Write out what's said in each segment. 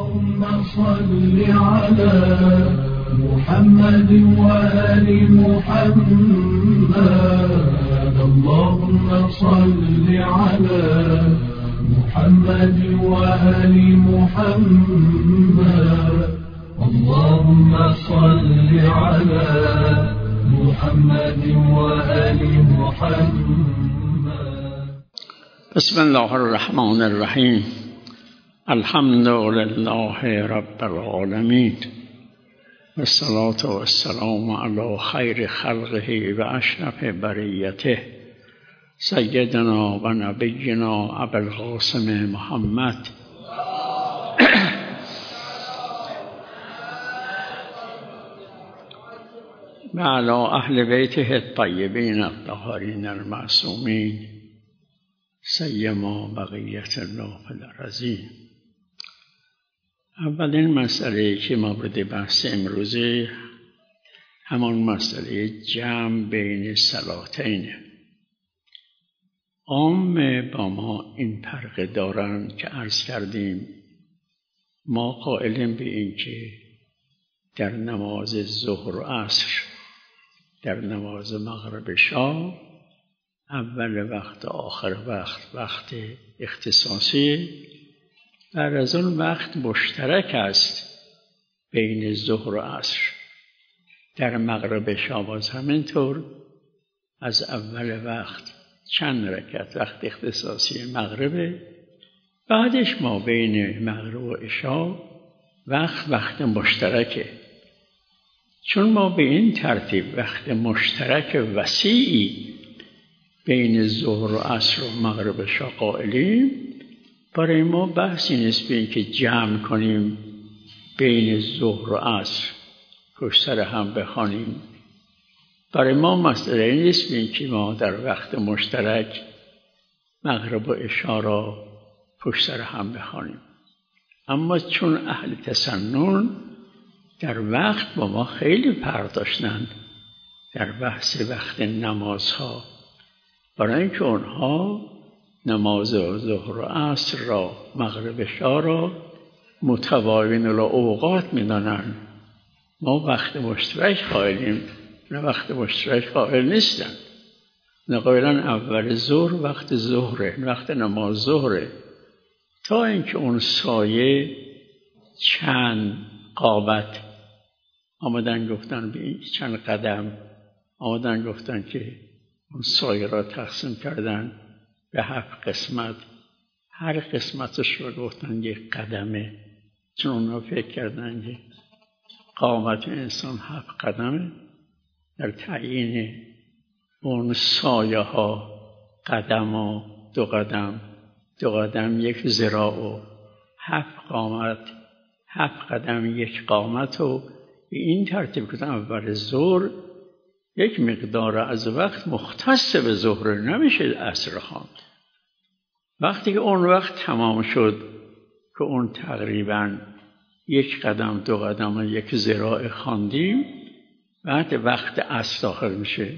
اللهم صل على محمد وآل محمد اللهم صل على محمد وآل محمد اللهم صل على محمد وآل محمد. بسم الله الرحمن الرحیم. الحمد لله رب العالمین والصلاة والسلام على خیر خلقه و اشرف بریته سیدنا و نبینا ابی القاسم محمد و علی اهل بیته الطیبین الطاهرین المعصومین سیما بقیت الله فی الارضین. اولین مسئله که مورد بحث امروزه همان مسئله جمع بین صلاتین. عامه با ما این فرق دارند که عرض کردیم ما قائلیم به این که در نماز ظهر و عصر، در نماز مغرب شام، اول وقت و آخر وقت اختصاصی، بعد از اون وقت مشترک است بین ظهر و عصر. در مغرب شام باز همینطور از اول وقت چند رکعت وقت اختصاصی مغربه، بعدش ما بین مغرب و عشا وقت مشترکه. چون ما به این ترتیب وقت مشترک وسیعی بین ظهر و عصر و مغرب شام قائلیم، برای ما بحثی نیست به این که جمع کنیم بین ظهر و عصر پشت سر هم بخوانیم. برای ما مسئله نیست به این که ما در وقت مشترک مغرب و عشا را پشت سر هم بخوانیم. اما چون اهل تسنن در وقت با ما خیلی فرق داشتند در بحث وقت نمازها، برای اینکه اونها نماز ظهر و عصر را، مغرب شام را متباین الاوقات می‌دانند. ما وقت مشترک قائلیم، نه وقت مشترک قائل نیستن. نه قائلن اول ظهر وقت ظهره، وقت نماز ظهره، تا اینکه اون سایه چند قامت آمدن گفتن به این چند قدم آمدن گفتن که اون سایه را تقسیم کردن به 7 قسمت، هر قسمتش رو گفتن یک قدمه، چون اونا فکر کردن که قامت انسان 7 قدمه. در تعیین اون سایه ها قدم و 2 قدم، 2 قدم 1 ذراع و 7 قامت، 7 قدم 1 قامت و به این ترتیب که اول ظهر یک مقدار از وقت مختص به ظهر نمیشه عصر خواند. وقتی که اون وقت تمام شد که اون تقریباً 1 قدم 2 قدم و 1 ذراع خواندیم، بعد وقت عصر داخل میشه.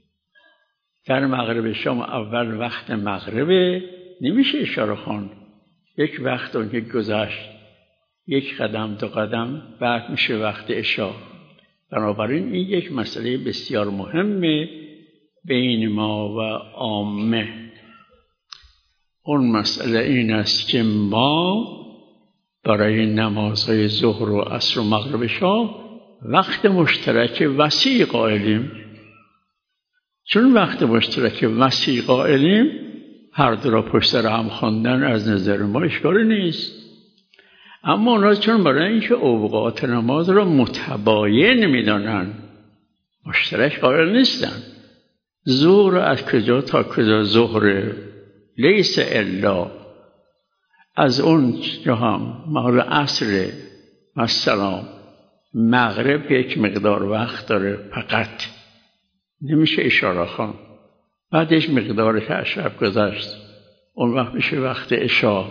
در مغرب شام اول وقت مغربه، نمیشه اشاره خواند. یک وقت اون که گذشت 1 قدم 2 قدم، بعد میشه وقت عشا. بنابراین این یک مسئله بسیار مهمه بین ما و عامه. اون مسئله این است که ما برای نمازهای ظهر و عصر و مغرب شام وقت مشترک وسیع قائلیم. چون وقت مشترک وسیع قائلیم، هر دو را پشت سر هم خواندن از نظر ما اشکالی نیست. اما اونا چون برای اینکه اوقات نماز را متباین میدانن مشترک قائل نیستن. ظهر از کجا تا کجا ظهر لیس الا، از اون جا هم مال عصر مثلا مغرب یک مقدار وقت داره فقط، نمیشه اشاره خواند. بعدش مقدار که شب گذشت اون وقت میشه وقت عشا.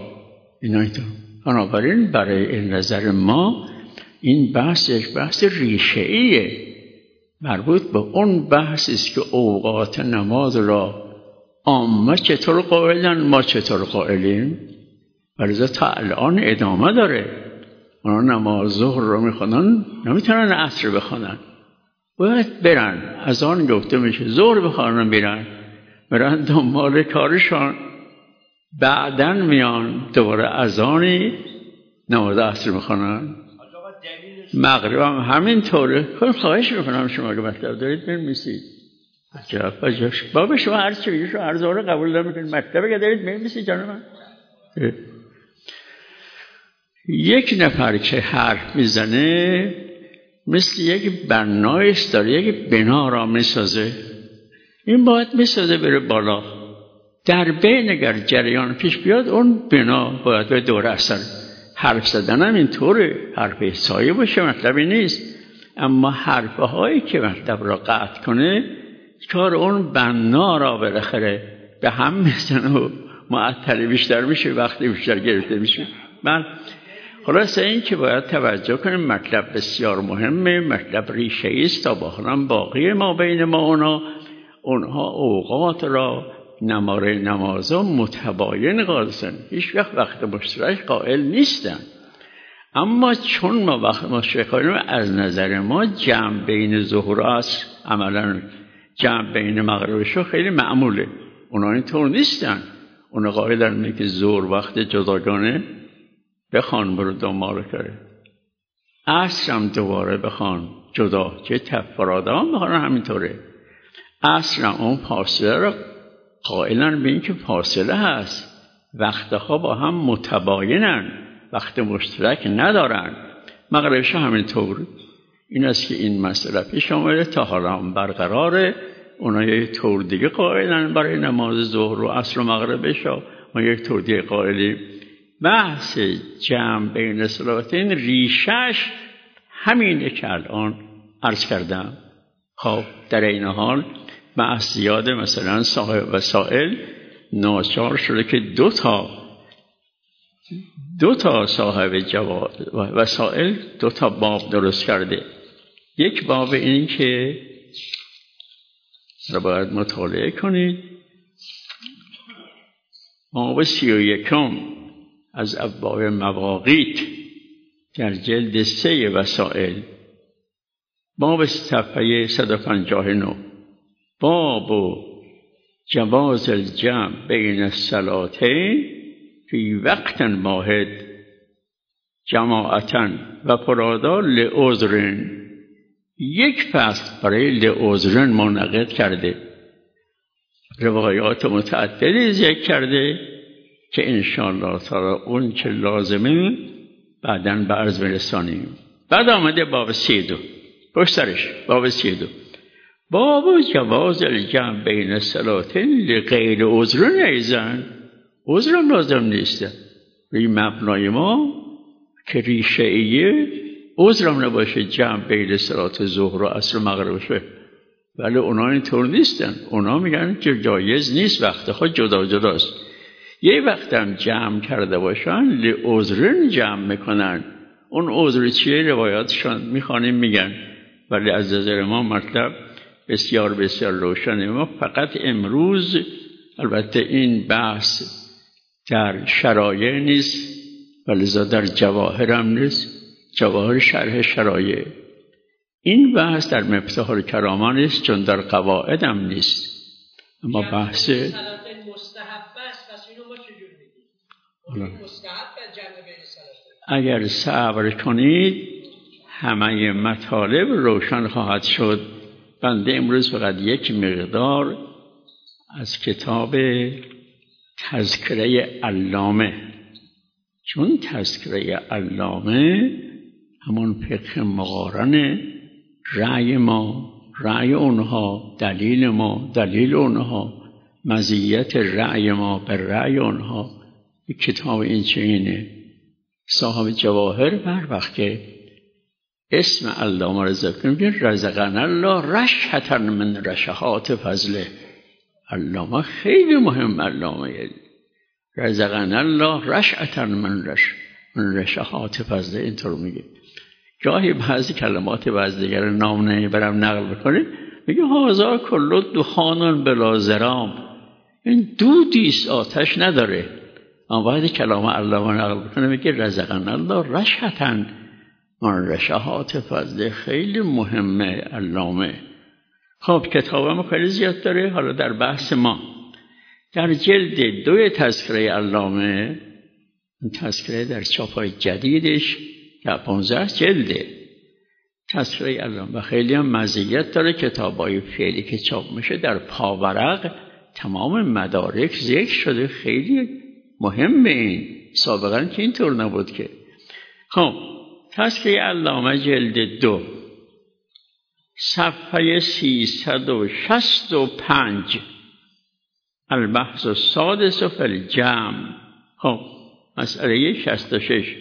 بنابراین برای نظر ما این بحث یک بحث ریشه‌ایه، مربوط به اون بحثی است که اوقات نماز را عامه چطور قائلن، ما چطور قائلیم. ولذا تا الان ادامه داره. اونا نماز ظهر رو میخونن، نمیتونن عصر بخونن، باید برن. از آن گفته میشه ظهر بخونن، برن دنبال کارشان، بعدن میان دوباره اذانی نماز عصر میخونن. مغرب هم همینطوره. خواهش میکنم شما که مطلب دارید بنویسید. عجب بابا شما هر چی بگید شما هر زوره قبول نمیکنید، مطلبی که دارید بنویسید جان من. یک نفر که حرف میزنه مثل یک بنایست داره، یک بنا را میسازه. این باید میسازه بره بالا، در بین اگر جریان پیش بیاد اون بنا باید به دور اثر. حرف زدن هم اینطوره، حرف سایه باشه مطلبی نیست، اما حرفه هایی که مطلب را قطع کنه کار اون بنا را بالاخره به هم میزنه و معطلی بیشتر میشه، وقتی بیشتر گرفته میشه. من خلاصه این که باید توجه کنیم مطلب بسیار مهمه، مطلب ریشه است تا باقی باقی ما بین ما اونها اوقات را نماره نمازا متباین قاضن، هیچ وقت مشترک قائل نیستن. اما چون ما وقت مشترک قائلیم، از نظر ما جمع بین ظهر و عصر، عملا جمع بین مغرب و عشا خیلی معموله. اونا اینطور نیستن، اونا قائلن که ظهر وقت جداگانه بخوان برو دنبال کاره، عصر هم دوباره بخوان جدا، چه تفراده هم بخوان همینطوره. عصر هم اون فاصله را قائلن به این که فاصله هست، وقتها با هم متباینن، وقت مشترک ندارن. مغربش همینطور. این است که این مسئله پیش آمده تا حالا هم برقراره. اونا یک طور دیگه قائلن برای نماز ظهر و عصر و مغربش، ما یک طور دیگه قائلیم. بحث جمع بین صلاتین ریشش همینه که الان عرض کردم. خب در این حال بحث زیاده، مثلا صاحب وسائل ناچار شده که دو تا صاحب وسائل 2 تا باب درست کرده. یک باب این که رو باید مطالعه کنید، باب 31 از ابواب مواقیت در جلد 3 وسائل، باب صفحه 159، باب جواز الجمع بین الصلاتین فی وقت واحد جماعتاً و فرادا لعذرین. یک فصل برای لعذرین منعقد کرده، روایات متعددی ذکر کرده که انشاءالله تعالی اون که لازمه بعداً به عرض برسانیم. بعد آمده باب 32 پشت سرش، باب 32 باب جواز الجمع بین الصلاتین لغیر عذر ایضاً. عذر هم لازم نیست. این مبنای ما که ریشه ایه عذر هم نباشه جمع بین صلات ظهر و عصر و مغرب شه، ولی اونا اینطور نیستن. اونا میگن که جایز نیست، وقت خود جدا جداست. یه وقت هم جمع کرده باشن لعذرین جمع میکنن. اون عذر چیه روایاتشان میخوانیم میگن، ولی از نظر ما مطلب بسیار بسیار روشنه. ما فقط امروز البته این بحث در شرایع نیست، ولذا در جواهر هم نیست، جواهر شرح شرایع. این بحث در مفتاح الکرامه نیست، چون در قواعد هم نیست. اما بحث مستحب است، پس اینو ما چجور میگیم؟ مستحب جمع بین صلاتین. اگر صبر کنید همه مطالب روشن خواهد شد. بنده امروز فقط یک مقدار از کتاب تذکره علامه، چون تذکره علامه همون فقه مقارنه، رأی ما، رأی اونها، دلیل ما، دلیل اونها، مزیت رأی ما بر رأی اونها. کتاب این چینه. صاحب جواهر بر وقت که اسم علامه را ذکر می‌کنه، رزقنا الله رشحة من رشحات فضله. علامه خیلی مهم، علامه رزقنا الله رشحة من رشحات فضله اینطور میگه. گاهی بعضی کلمات بعضی دیگر نام نمیبرم نقل بکنه، میگه هازا کلو دخانون بلا زرام. این دودیست، آتش نداره. اما بعد کلام علامه نقل بکنه میگه رزقنا الله رشحة آن رشاهات فضل خیلی مهمه علامه. خب کتابم خیلی زیاد داره. حالا در بحث ما در جلد 2 تذکره علامه، این تذکره در چاپای جدیدش در 15 جلده تذکره علامه و خیلی هم مزیت داره. کتابای فعلی که چاپ میشه در پاورق تمام مدارک ذکر شده. خیلی مهمه این، سابقا که اینطور نبود که. خب تذکره علامه جلد 2 صفحه 365 البحث السادس فی الجمع. خب مسئله 66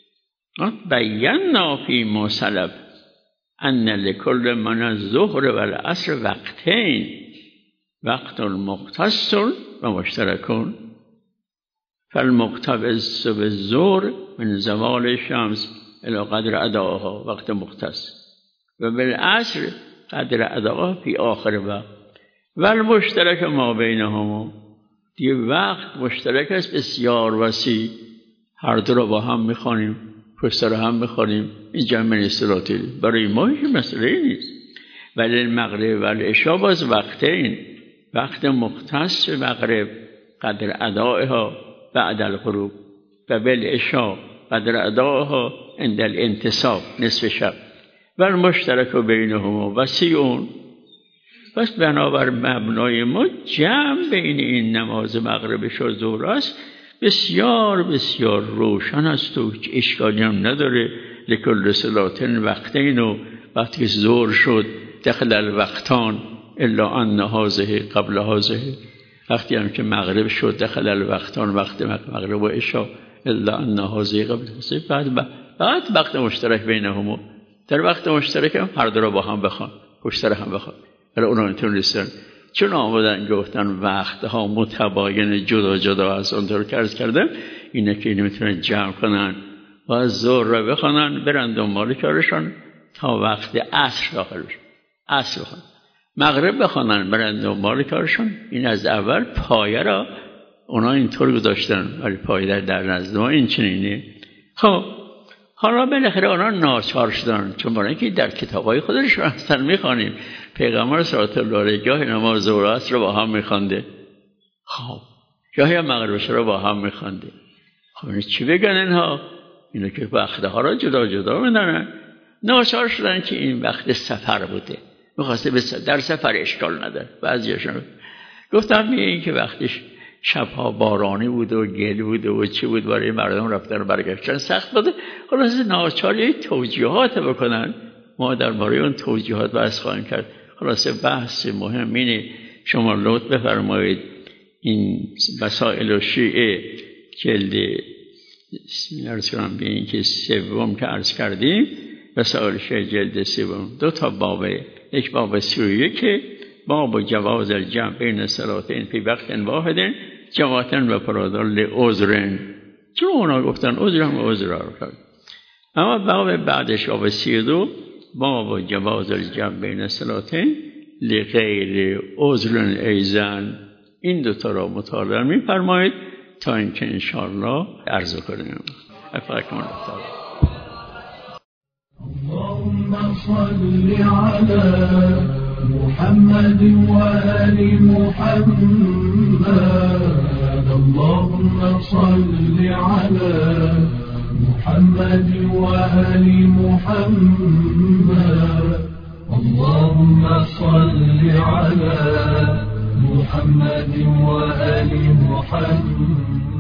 بینا فیما سلف ان لکل من الظهر و العصر وقتین، وقت مختص و مشترکون، فالمقتبس بالظهر من زوال الشمس الى قدر ادائها وقت مختص و بالعصر قدر ادائها فی آخر وقت و المشترک ما بینهما. دیگه وقت مشترک است بسیار وسیع، هر دو رو با هم میخوانیم، پشت سر هم میخوانیم. این جمع اصطلاحی برای ما هیچ مسئله نیست. ولی المغرب و العشاء باز وقتین، وقت مختص مغرب قدر ادائها بعد الغروب و بالعشاء قدر ادائها عند الانتصاب نصف شب و المشترک بینهما وسیعون. پس بنابر مبنای ما جمع بین این نماز مغرب و ظهر است بسیار بسیار روشن است و هیچ اشکالی هم نداره. لکل صلاتین وقتین و وقتی که ظهر شد دخل الوقتان الا ان هذه قبل هذه، وقتی هم که مغرب شد دخل الوقتان وقت مغرب و عشاء الا ان هذه قبل هذه. بعد وقت مشترک بینهما، در وقت مشترک هم هر دو رو با هم بخوان، پشت سر هم بخوان. ولی اونا اینطور نیستن، چون آمدن گفتن وقتها متباین جدا جدا از اونطور که عرض کردم، اینه که نمیتونن جمع کنن و از ظهر رو بخونن برن دنبال کارشان تا وقت عصر داخل بشن، عصر بخونن، مغرب بخونن برن دنبال کارشان. این از اول پایه را اونا اینطور گذاشتن، ولی پایه در نزد ما این چنینه. خب حالا بالاخره اونا ناچار شدن، چون برای اینکه در کتابای خودشون اصلا میخوانیم پیغمبر صلی الله علیه و گاهی نماز ظهر و عصر رو با هم میخوانده، خب گاهی هم مغرب رو با هم میخوانده. خب این چی بگن اینها؟ اینو که وقتها را جدا جدا میدونن. ناچار شدن که این وقت سفر بوده، میخواسته در سفر اشکال نداره. بعضیشون گفتم این که وقتش شبها بارانی بود و گل بود و چی بود، برای مردم رفتن و برگشتن سخت بوده. خلاص ناچار یه توجیهات بکنن، ما در باره اون توجیهات بحث خواهیم کرد. خلاص بحث مهم اینه، شما لطف بفرمایید این مسائل شیعه جلد عرض کنم به این که 3 که عرض کردیم، مسائل شیعه جلد 3 2 تا بابه، یک باب 31 باب جواز الجمع بین صلاتین فی وقت واحد جماعتن و فرادار لعذرن، چون اونا گفتن عذر هم عذر رو کرد. اما باب بعدش باب 32 باب جواز الجمع بین صلاتین لغیر عذرن ایزن. این 2 تا را مطالعه می‌فرمایید تا اینکه انشاءالله عرض کنیم. افاکم الله تعالی. اللهم صل على محمد وآل محمد. اللهم صل على محمد وآل محمد. اللهم صل على محمد وآل محمد.